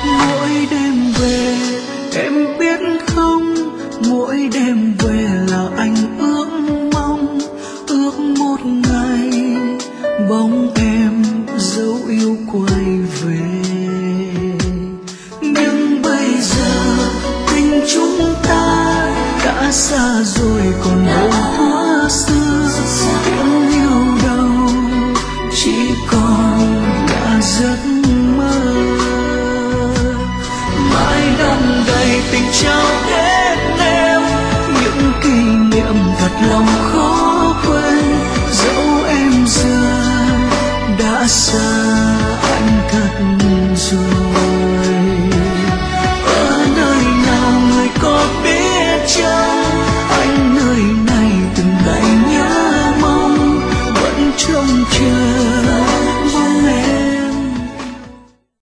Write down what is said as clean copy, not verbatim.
Mỗi đêm về em biết không, mỗi đêm về là anh ước mong, ước một ngày bóng em dấu yêu quay về. Nhưng bây giờ tình chúng ta đã xa rồi còn đâu thuở xưa, tiếng yêu đâu chỉ còn là giấc mơ. Mãi đong đầy tình trao hết em, những kỷ niệm thật lòng khó quên. Dẫu em giờ đã xa anh thật